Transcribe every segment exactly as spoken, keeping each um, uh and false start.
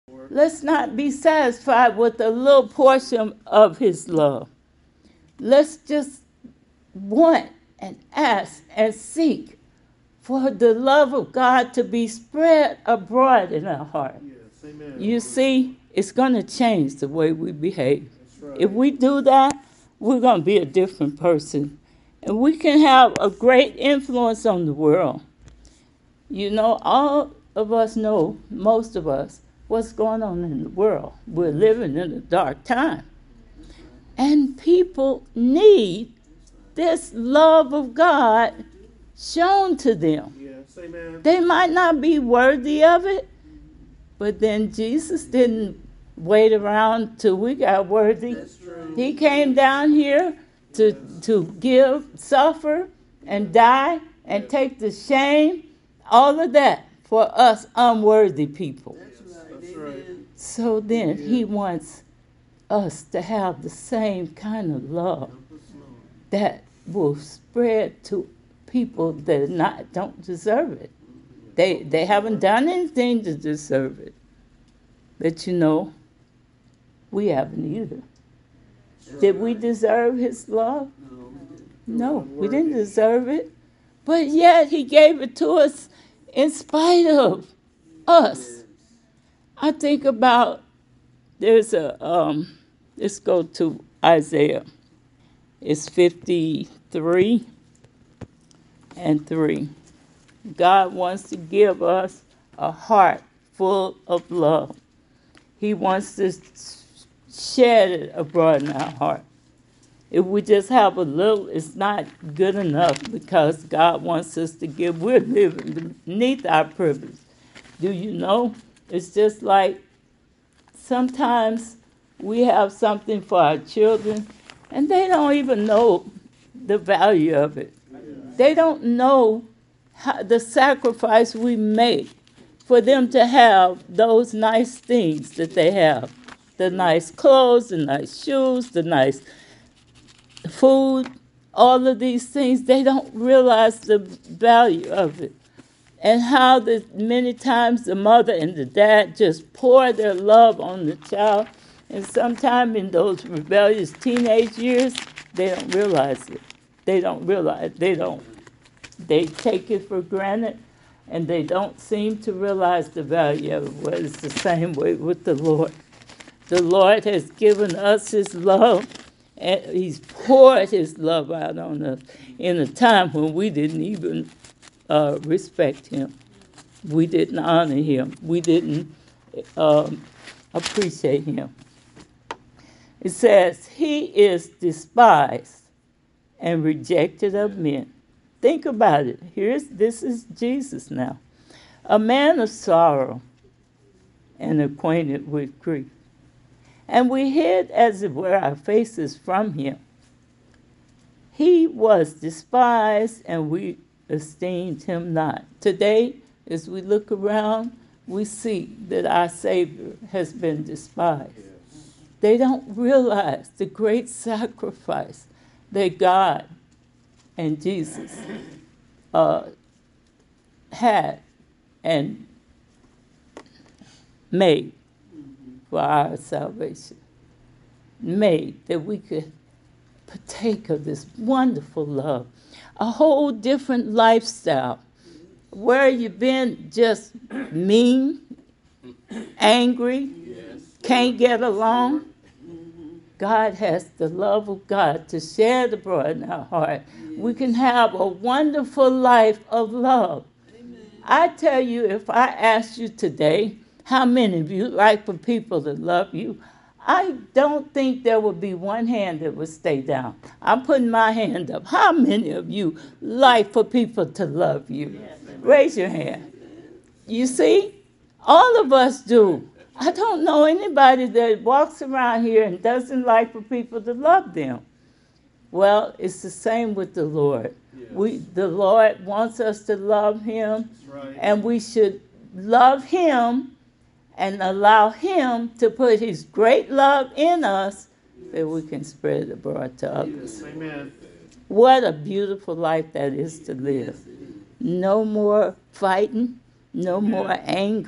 Let's not be satisfied with a little portion of his love. Let's just want and ask and seek for the love of God to be spread abroad in our heart. Yes, amen. You see, it's going to change the way we behave. That's right. If we do that, we're going to be a different person. And we can have a great influence on the world. You know, all of us know, most of us, what's going on in the world. We're living in a dark time. And people need this love of God shown to them. Yes, amen. They might not be worthy of it, but then Jesus didn't wait around till we got worthy. That's true. He came down here to, to give, suffer, and die, and take the shame, all of that for us unworthy people. That's right. So then he wants us to have the same kind of love that will spread to people that not don't deserve it. They they haven't done anything to deserve it. But you know, we haven't either. Did we deserve his love? No, we didn't deserve it. But yet he gave it to us in spite of us. I think about, there's a, um, let's go to Isaiah. It's fifty-three and three. God wants to give us a heart full of love. He wants to shed it abroad in our heart. If we just have a little, it's not good enough, because God wants us to give. We're living beneath our privilege. Do you know? It's just like sometimes we have something for our children, and they don't even know the value of it. They don't know how, the sacrifice we make for them to have those nice things that they have. The nice clothes, the nice shoes, the nice food, all of these things. They don't realize the value of it. And how the many times the mother and the dad just pour their love on the child. And sometime in those rebellious teenage years, they don't realize it. They don't realize, they don't. They take it for granted, and they don't seem to realize the value of it. Well, it's the same way with the Lord. The Lord has given us his love, and he's poured his love out on us in a time when we didn't even uh, respect him. We didn't honor him. We didn't um, appreciate him. It says, he is despised and rejected of men. Think about it. Here's this is Jesus now. A man of sorrow and acquainted with grief. And we hid, as it were, our faces from him. He was despised, and we esteemed him not. Today, as we look around, we see that our Savior has been despised. They don't realize the great sacrifice that God and Jesus uh, had and made for our salvation. Made that we could partake of this wonderful love. A whole different lifestyle. Where you've been just mean, angry, can't get along. God has the love of God to shed abroad in our heart. We can have a wonderful life of love. Amen. I tell you, if I asked you today, how many of you like for people to love you, I don't think there would be one hand that would stay down. I'm putting my hand up. How many of you like for people to love you? Yes. Raise your hand. You see, all of us do. I don't know anybody that walks around here and doesn't like for people to love them. Well, it's the same with the Lord. Yes. We, the Lord wants us to love him, right, and we should love him and allow him to put his great love in us, yes, that we can spread it abroad to others. Yes. Amen. What a beautiful life that is to live. No more fighting, no more anger,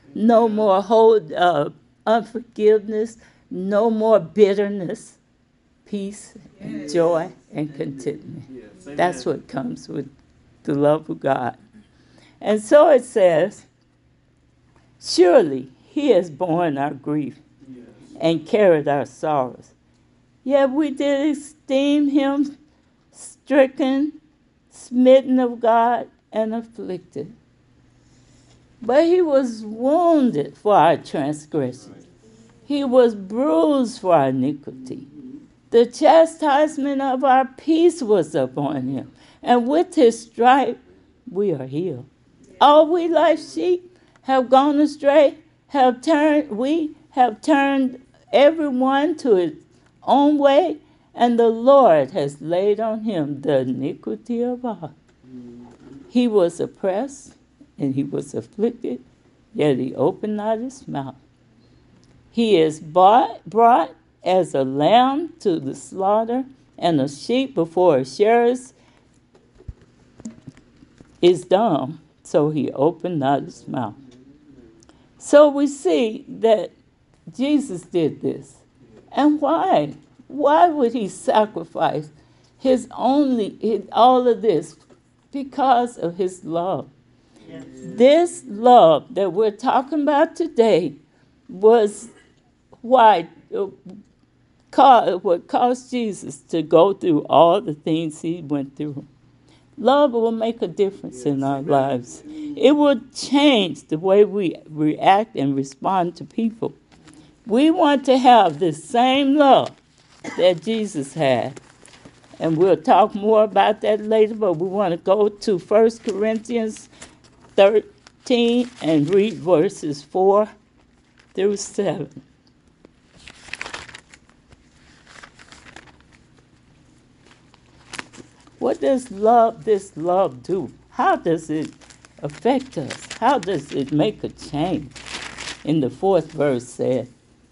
No more hold uh, unforgiveness. No more bitterness. Peace and joy and contentment. Yes. That's what comes with the love of God. And so it says, surely he has borne our grief Yes. and carried our sorrows. Yet we did esteem him stricken, smitten of God, and afflicted. But he was wounded for our transgressions. He was bruised for our iniquity. The chastisement of our peace was upon him, and with his stripe we are healed. All we like sheep have gone astray, have turned, we have turned everyone to his own way, and the Lord has laid on him the iniquity of all. He was oppressed, and he was afflicted, yet he opened not his mouth. He is bought, brought as a lamb to the slaughter, and a sheep before a shearers is dumb, so he opened not his mouth. So we see that Jesus did this. And why? Why would he sacrifice his only, his, all of this? Because of his love. Yes. This love that we're talking about today was why what caused Jesus to go through all the things he went through. Love will make a difference yes, in our amen. lives. It will change the way we react and respond to people. We want to have the same love that Jesus had. And we'll talk more about that later, but we want to go to First Corinthians thirteen and read verses four through seven. What does love, this love do? How does it affect us? How does it make a change? In the fourth verse said,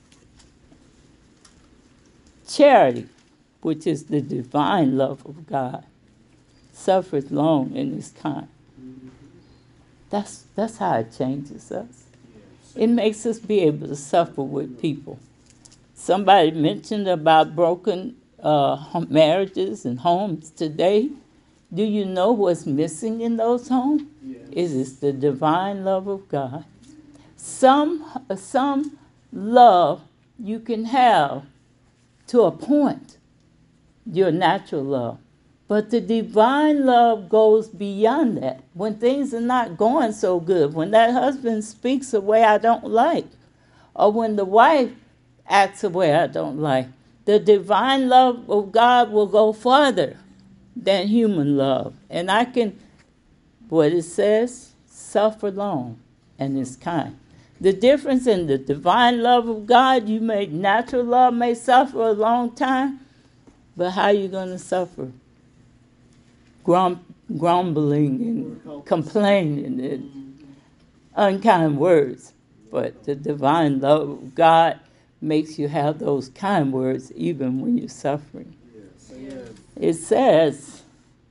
charity, which is the divine love of God, suffereth long and is kind. That's, that's how it changes us. It makes us be able to suffer with people. Somebody mentioned about broken uh, marriages and homes today. Do you know what's missing in those homes? Yes. It is the divine love of God. Some, some love you can have to a point, your natural love. But the divine love goes beyond that. When things are not going so good, when that husband speaks a way I don't like, or when the wife acts a way I don't like, the divine love of God will go farther than human love. And I can, what it says, suffer long and is kind. The difference in the divine love of God, you may, natural love may suffer a long time, but how are you going to suffer? Grum, grumbling and complaining and unkind words. But the divine love of God makes you have those kind words even when you're suffering. Yes. Yes. It says,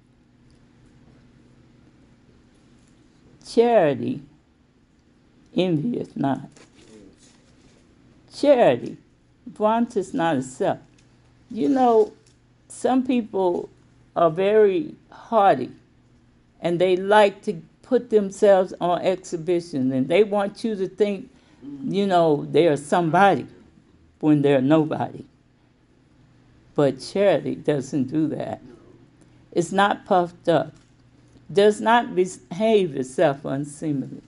charity envieth not. Yes. Charity vaunteth not itself. You know, some people are very haughty, and they like to put themselves on exhibition, and they want you to think, you know, they're somebody when they're nobody. But charity doesn't do that. It's not puffed up, does not behave itself unseemly,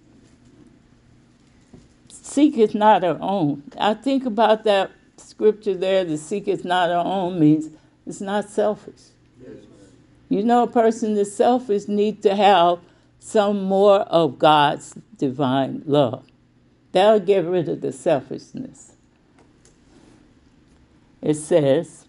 seeketh not her own. I think about that scripture there, the seeketh not her own means it's not selfish. Yes. You know, a person that's selfish needs to have some more of God's divine love. That'll get rid of the selfishness. It says,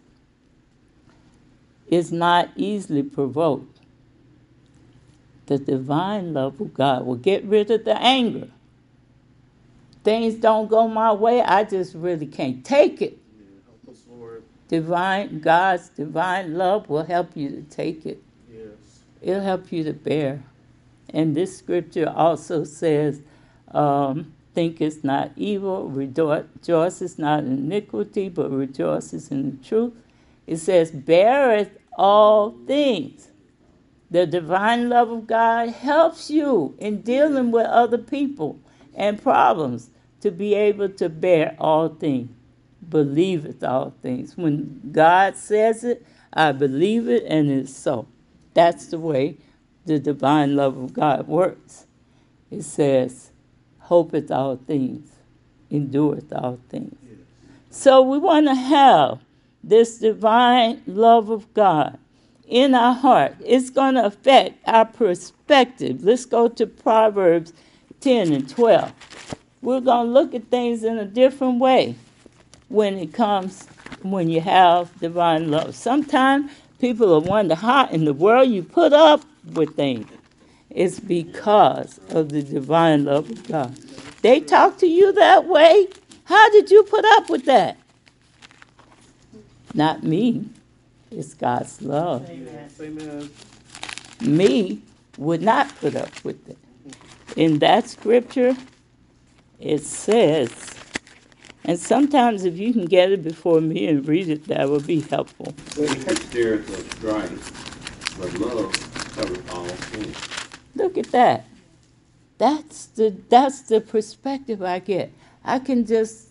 is not easily provoked. The divine love of God will get rid of the anger. Things don't go my way, I just really can't take it. Yeah, help us, Lord. Divine, God's divine love will help you to take it. Yes. It'll help you to bear. And this scripture also says, um, thinketh not evil, rejoiceth not in iniquity, but rejoices in the truth. It says, beareth all things. The divine love of God helps you in dealing with other people and problems to be able to bear all things. Believeth all things. When God says it, I believe it, and it's so. That's the way the divine love of God works. It says, hopeth all things, endureth all things. So we want to have this divine love of God in our heart. It's going to affect our perspective. Let's go to Proverbs ten and twelve. We're going to look at things in a different way when it comes, when you have divine love. Sometimes people will wonder how in the world you put up with things. It's because of the divine love of God. They talk to you that way. How did you put up with that? Not me. It's God's love. Amen. Amen. Me would not put up with it. In that scripture, it says, and sometimes if you can get it before me and read it, that would be helpful. But there is a strife, but love covers all things. Look at that. That's the that's the perspective I get. I can just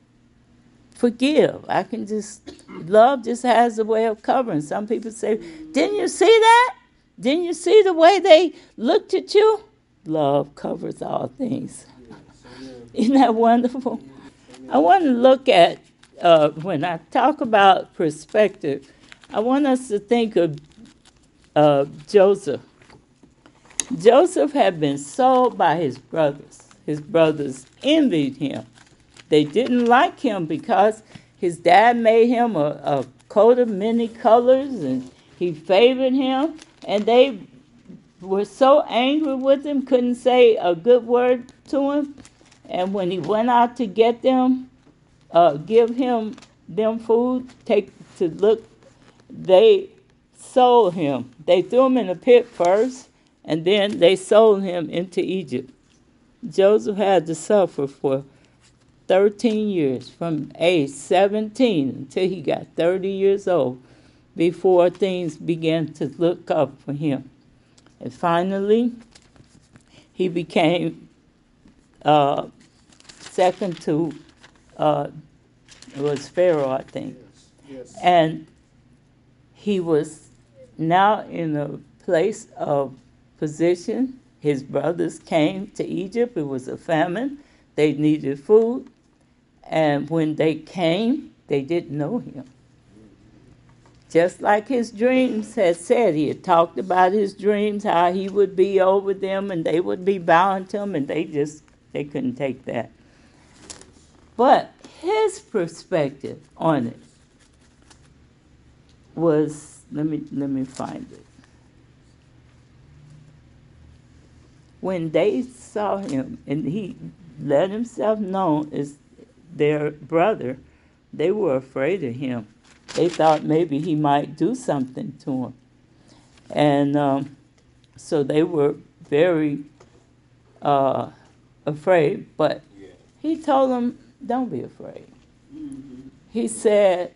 forgive. I can just, love just has a way of covering. Some people say, didn't you see that? Didn't you see the way they looked at you? Love covers all things. Isn't that wonderful? I want to look at, uh, when I talk about perspective, I want us to think of uh, Joseph. Joseph had been sold by his brothers. His brothers envied him. They didn't like him because his dad made him a, a coat of many colors and he favored him. And they were so angry with him, couldn't say a good word to him. And when he went out to get them, uh, give him them food, take to look, they sold him. They threw him in a pit first, and then they sold him into Egypt. Joseph had to suffer for thirteen years, from age seventeen until he got thirty years old, before things began to look up for him. And finally, he became uh, second to, uh, it was Pharaoh, I think. Yes. Yes. And he was now in a place of position. His brothers came to Egypt. It was a famine. They needed food. And when they came, they didn't know him. Just like his dreams had said, he had talked about his dreams, how he would be over them and they would be bowing to him, and they just, they couldn't take that. But his perspective on it was, let me, let me find it. When they saw him and he let himself known as their brother, they were afraid of him. They thought maybe he might do something to him. And um, so they were very uh, afraid. But he told them, don't be afraid. Mm-hmm. He said,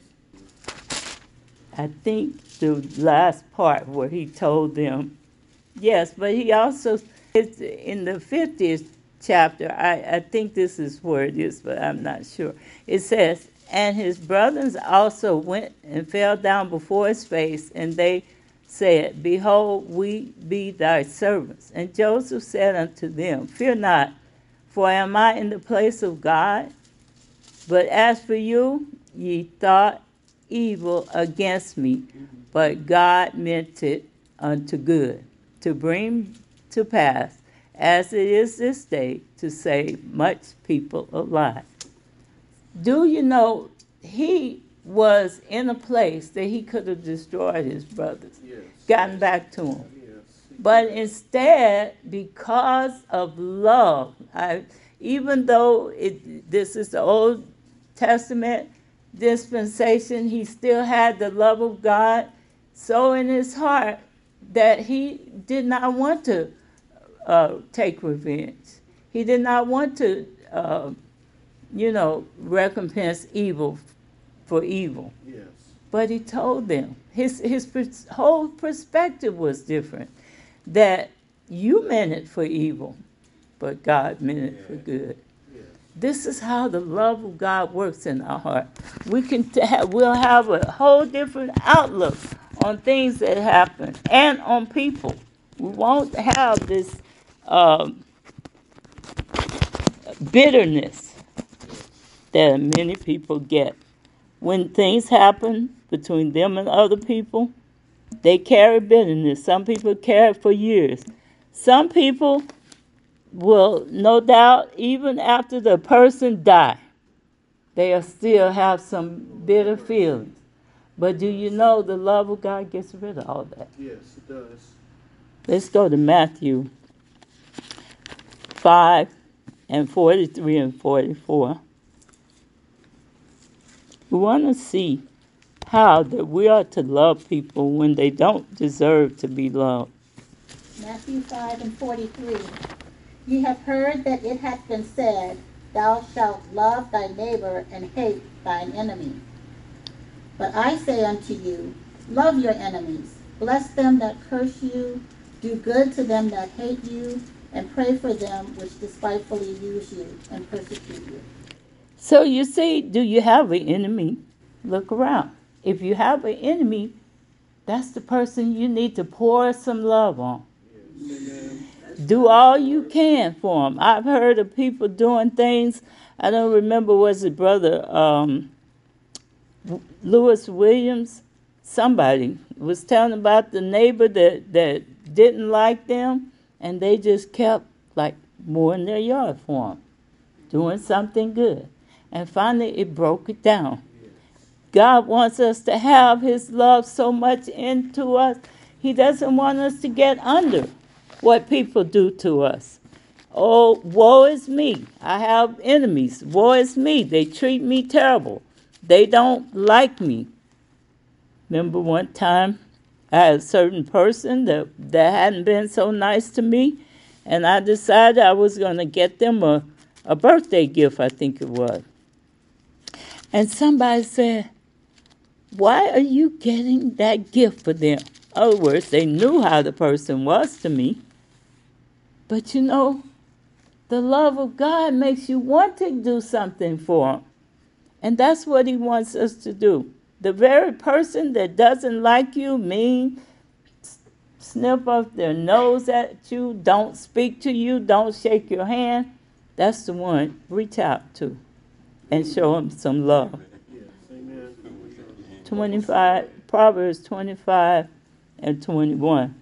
I think the last part where he told them, yes, but he also, it's in the fiftieth chapter, I, I think this is where it is, but I'm not sure. It says, and his brothers also went and fell down before his face, and they said, behold, we be thy servants. And Joseph said unto them, fear not, for am I in the place of God? But as for you, ye thought evil against me, but God meant it unto good, to bring to pass, as it is this day, to save much people alive. Do you know, he was in a place that he could have destroyed his brothers, Yes. gotten back to them. Yes. But instead, because of love, I, even though it, this is the Old Testament dispensation, he still had the love of God so in his heart that he did not want to uh, take revenge. He did not want to uh, you know, recompense evil for evil. Yes. But he told them, his, his pers- whole perspective was different, that you meant it for evil, but God meant it for good. Yes. This is how the love of God works in our heart. We can t- have, we'll have a whole different outlook on things that happen and on people. We won't have this um, bitterness that many people get. When things happen between them and other people, they carry bitterness. Some people carry it for years. Some people will, no doubt, even after the person die, they'll still have some bitter feelings. But do you know the love of God gets rid of all that? Yes, it does. Let's go to Matthew five and forty-three and forty-four. We want to see how that we are to love people when they don't deserve to be loved. Matthew five and forty-three. Ye have heard that it hath been said, Thou shalt love thy neighbor and hate thine enemy. But I say unto you, love your enemies, bless them that curse you, do good to them that hate you, and pray for them which despitefully use you and persecute you. So you see, do you have an enemy? Look around. If you have an enemy, that's the person you need to pour some love on. Amen. Do all you can for them. I've heard of people doing things. I don't remember, was it Brother um, Lewis Williams? Somebody was telling about the neighbor that, that didn't like them, and they just kept like mowing their yard for them, doing something good. And finally it broke it down. God wants us to have his love so much into us. He doesn't want us to get under what people do to us. Oh, woe is me. I have enemies. Woe is me. They treat me terrible. They don't like me. Remember one time I had a certain person that, that hadn't been so nice to me, and I decided I was going to get them a, a birthday gift, I think it was. And somebody said, why are you getting that gift for them? In other words, they knew how the person was to me. But you know, the love of God makes you want to do something for him. And that's what he wants us to do. The very person that doesn't like you, mean, sniff up their nose at you, don't speak to you, don't shake your hand, that's the one reach out to and show him some love. Yes, amen. twenty-five, Proverbs twenty-five and twenty-one.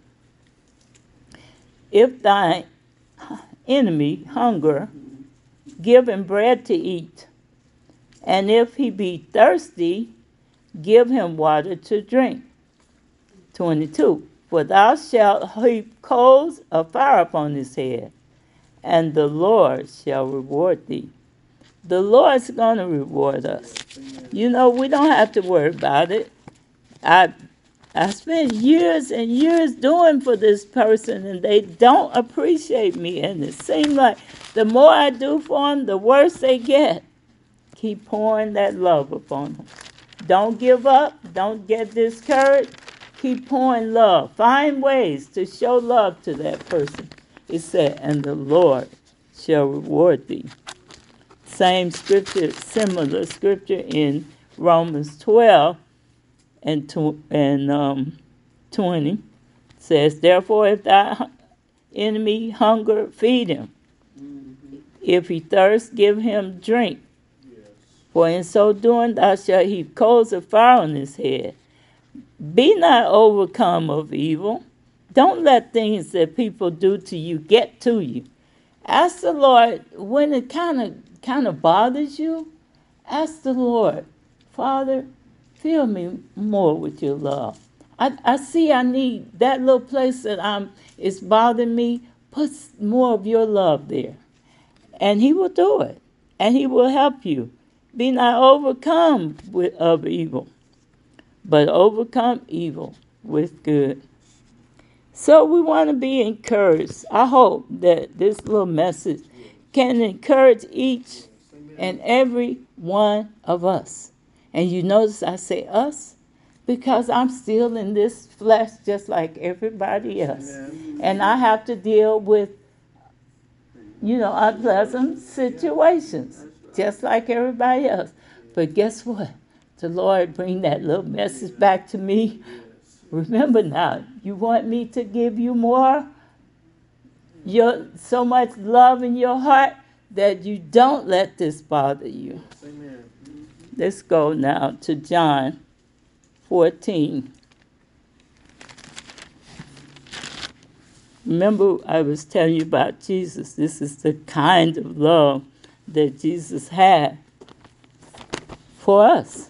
If thy enemy hunger, give him bread to eat. And if he be thirsty, give him water to drink. twenty-two. For thou shalt heap coals of fire upon his head, and the Lord shall reward thee. The Lord's going to reward us. You know, we don't have to worry about it. I I spent years and years doing for this person, and they don't appreciate me. And it seems like the more I do for them, the worse they get. Keep pouring that love upon them. Don't give up. Don't get discouraged. Keep pouring love. Find ways to show love to that person. It said, and the Lord shall reward thee. Same scripture, similar scripture in Romans twelve and, tw- and um, twenty says, therefore, if thy enemy hunger, feed him. Mm-hmm. If he thirst, give him drink. Yes. For in so doing, thou shalt heap coals of fire on his head. Be not overcome of evil. Don't let things that people do to you get to you. Ask the Lord, when it kind of kind of bothers you, ask the Lord, Father, fill me more with your love. I, I see I need that little place that I'm is bothering me. Put more of your love there. And he will do it. And he will help you. Be not overcome with, of evil, but overcome evil with good. So we want to be encouraged. I hope that this little message can encourage each and every one of us. And you notice I say us because I'm still in this flesh just like everybody else. Amen. And I have to deal with, you know, unpleasant situations just like everybody else. But guess what? The Lord bring that little message back to me. Remember now, you want me to give you more? Your, so much love in your heart that you don't let this bother you. Amen. Let's go now to John fourteen. Remember, I was telling you about Jesus. This is the kind of love that Jesus had for us.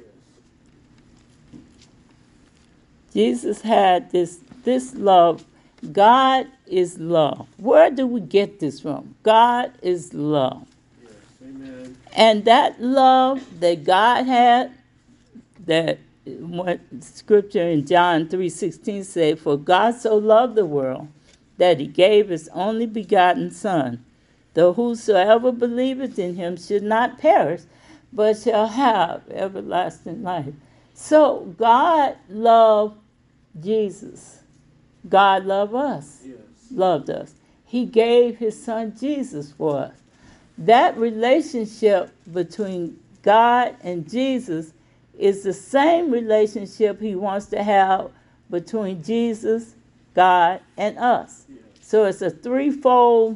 Jesus had this, this love. God is love. Where do we get this from? God is love. Yes. Amen. And that love that God had, that what scripture in John three sixteen say, for God so loved the world that he gave his only begotten Son, though whosoever believeth in him should not perish, but shall have everlasting life. So God loved Jesus. God loved us, Yes. loved us. He gave his Son Jesus for us. That relationship between God and Jesus is the same relationship he wants to have between Jesus, God, and us. Yes. So it's a threefold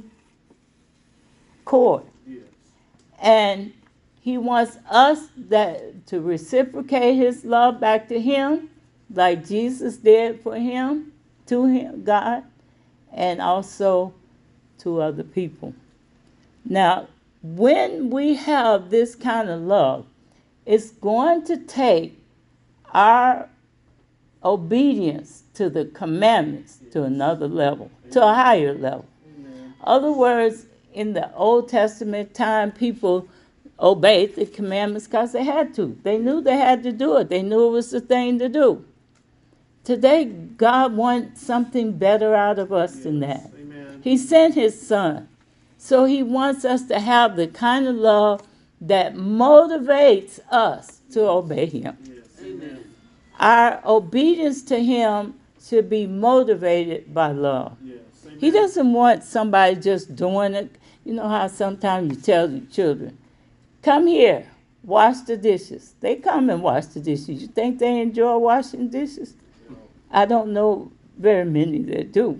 cord. Yes. And he wants us that to reciprocate his love back to him, like Jesus did for him, to him, God, and also to other people. Now, when we have this kind of love, it's going to take our obedience to the commandments to another level, to a higher level. Amen. Other words, in the Old Testament time, people obeyed the commandments because they had to. They knew they had to do it. They knew it was the thing to do. Today, God wants something better out of us than that. Amen. He sent his Son. So he wants us to have the kind of love that motivates us to obey him. Yes. Amen. Our obedience to him should be motivated by love. Yes. Amen. He doesn't want somebody just doing it. You know how sometimes you tell your children, come here, wash the dishes. They come and wash the dishes. You think they enjoy washing dishes? I don't know very many that do.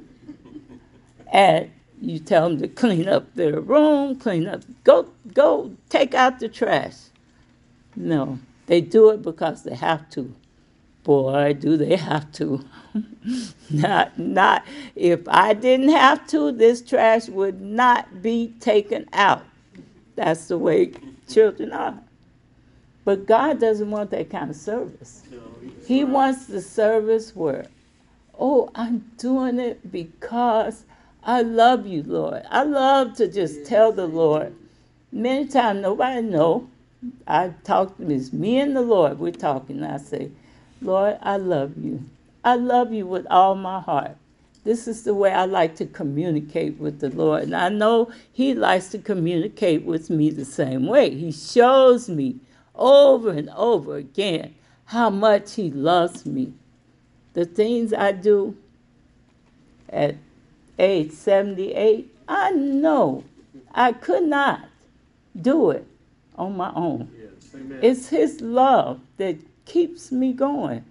And you tell them to clean up their room, clean up, go, go take out the trash. No, they do it because they have to. Boy, do they have to. not, not, if I didn't have to, this trash would not be taken out. That's the way children are. But God doesn't want that kind of service. No, he's He right. wants the service where, oh, I'm doing it because I love you, Lord. I love to just tell the Lord. Many times nobody know. I talk to it's me and the Lord. We're talking. I say, Lord, I love you. I love you with all my heart. This is the way I like to communicate with the Lord. And I know he likes to communicate with me the same way. He shows me over and over again how much he loves me. The things I do at age seventy-eight, I know I could not do it on my own. Yes. Amen. It's his love that keeps me going.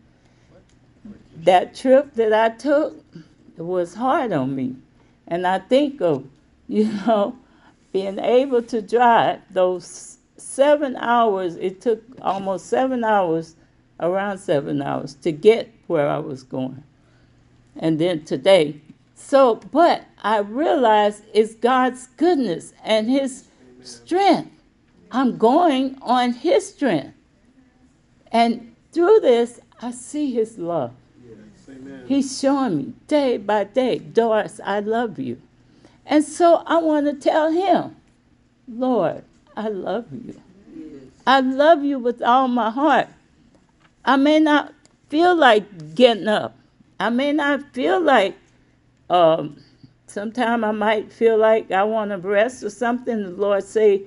That trip that I took, it was hard on me. And I think of, you know, being able to drive those seven hours, it took almost seven hours, around seven hours, to get where I was going. And then today. So, but I realized it's God's goodness and his strength. I'm going on his strength. And through this, I see his love. Yes. Amen. He's showing me day by day, Doris, I love you. And so I want to tell him, Lord, I love you. I love you with all my heart. I may not feel like getting up. I may not feel like um, Sometimes I might feel like I want to rest or something. The Lord say,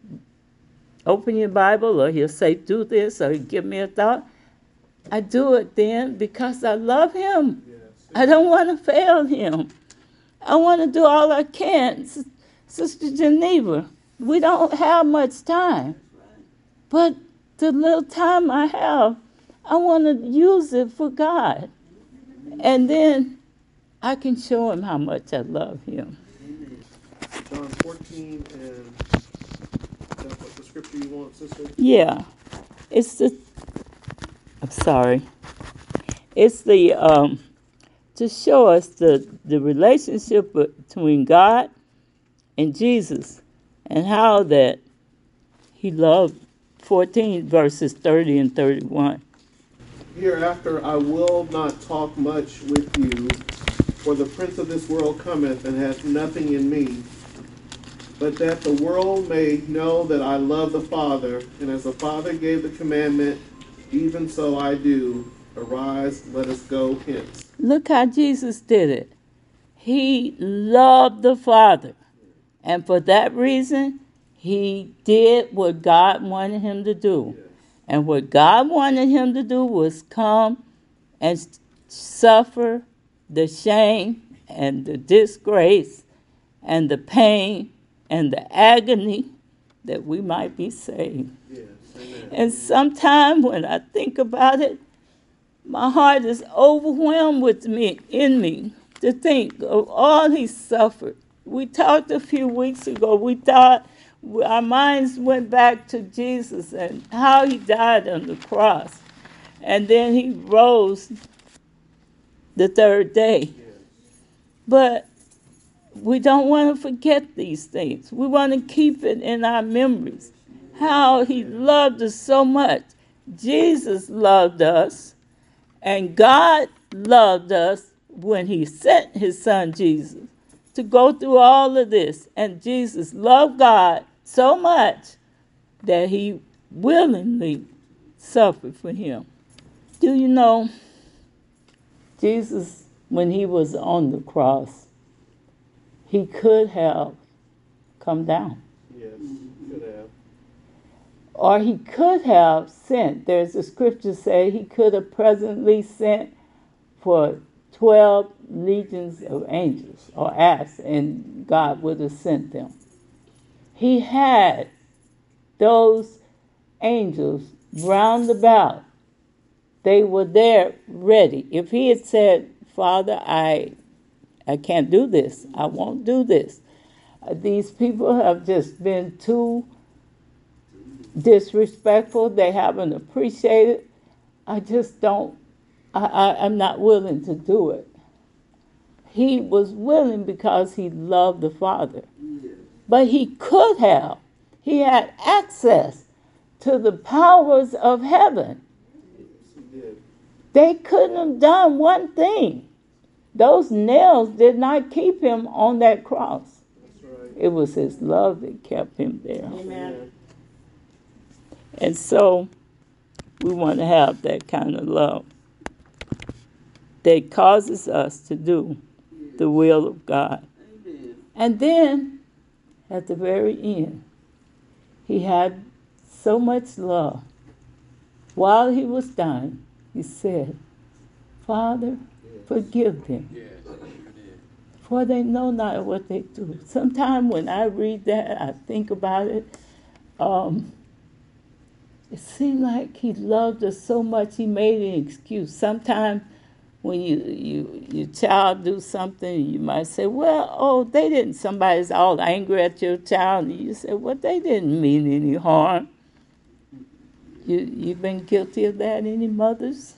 open your Bible, or he'll say, do this, or he'll give me a thought. I do it then because I love him. Yes. I don't want to fail him. I want to do all I can. S- Sister Geneva, we don't have much time. But the little time I have, I want to use it for God. And then I can show him how much I love him. John fourteen, and that's what the scripture you want, sister? Yeah. It's the, I'm sorry. It's the, um, to show us the, the relationship between God and Jesus and how that he loved, fourteen verses thirty and thirty-one. Hereafter I will not talk much with you, for the prince of this world cometh and hath nothing in me. But that the world may know that I love the Father, and as the Father gave the commandment, even so I do. Arise, let us go hence. Look how Jesus did it. He loved the Father. And for that reason, he did what God wanted him to do. And what God wanted him to do was come and s- suffer the shame and the disgrace and the pain and the agony that we might be saved. Yes, amen. And sometimes when I think about it, my heart is overwhelmed with me, in me, to think of all he suffered. We talked a few weeks ago, we thought, our minds went back to Jesus and how he died on the cross. And then he rose the third day. But we don't want to forget these things. We want to keep it in our memories. How he loved us so much. Jesus loved us, and God loved us when he sent his son Jesus to go through all of this. And Jesus loved God so much that he willingly suffered for him. Do you know, Jesus, when he was on the cross, he could have come down. Yes, could have. Or he could have sent, there's a scripture say he could have presently sent for twelve legions of angels, or asked, and God would have sent them. He had those angels round about. They were there ready. If he had said, Father, I I can't do this. I won't do this. Uh, These people have just been too disrespectful. They haven't appreciated. I just don't, I, I, I'm not willing to do it. He was willing because he loved the Father. But he could have. He had access to the powers of heaven. He did. They couldn't have done one thing. Those nails did not keep him on that cross. That's right. It was his love that kept him there. Amen. And so we want to have that kind of love that causes us to do the will of God. And then at the very end, he had so much love. While he was dying, he said, Father, forgive them, for they know not what they do. Sometimes when I read that, I think about it, um, it seemed like he loved us so much he made an excuse. Sometimes when you, you your child do something, you might say, well, oh, they didn't, somebody's all angry at your child, and you say, well, they didn't mean any harm. You, you've been guilty of that, any mothers?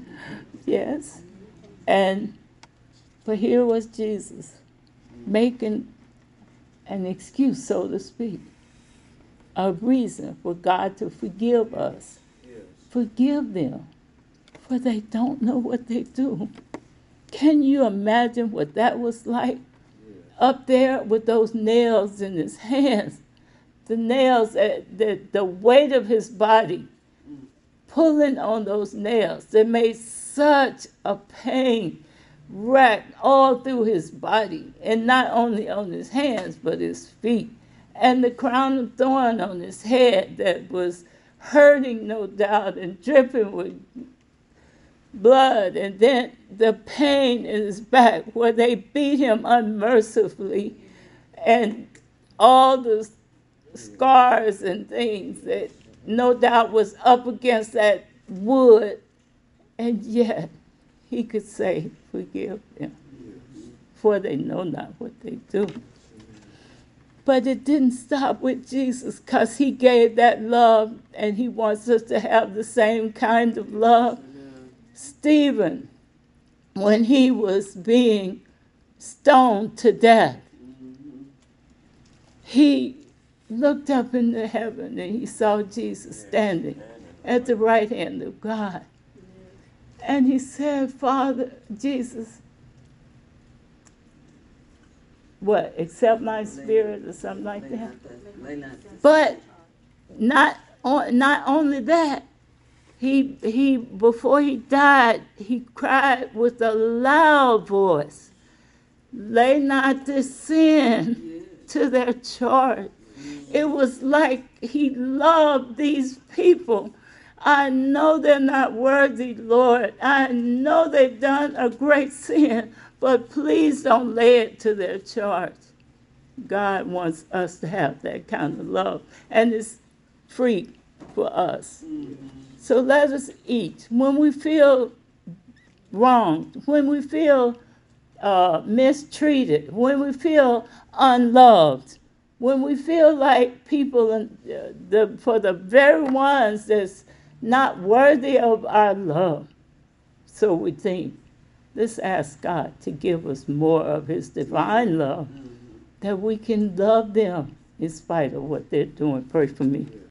Yes. And, but here was Jesus making an excuse, so to speak, a reason for God to forgive us. Yes. Forgive them, for they don't know what they do. Can you imagine what that was like? Up there with those nails in his hands, the nails, uh, the, the weight of his body, pulling on those nails that made such a pain racked all through his body, and not only on his hands, but his feet. And the crown of thorn on his head that was hurting, no doubt, and dripping with blood. And then the pain in his back where they beat him unmercifully, and all the scars and things that no doubt was up against that wood. And yet he could say, forgive them, for they know not what they do. But it didn't stop with Jesus, because he gave that love, and he wants us to have the same kind of love. Stephen, when he was being stoned to death, he looked up into heaven and he saw Jesus standing at the right hand of God. And he said, Father, Jesus, what, accept my spirit or something like that? But not, on, not only that, he, he, before he died, he cried with a loud voice, lay not this sin to their charge. It was like he loved these people. I know they're not worthy, Lord. I know they've done a great sin, but please don't lay it to their charge. God wants us to have that kind of love, and it's free for us. So let us each, when we feel wronged, when we feel uh, mistreated, when we feel unloved, when we feel like people, uh, the, for the very ones that's not worthy of our love, so we think, let's ask God to give us more of his divine love, that we can love them in spite of what they're doing. Pray for me.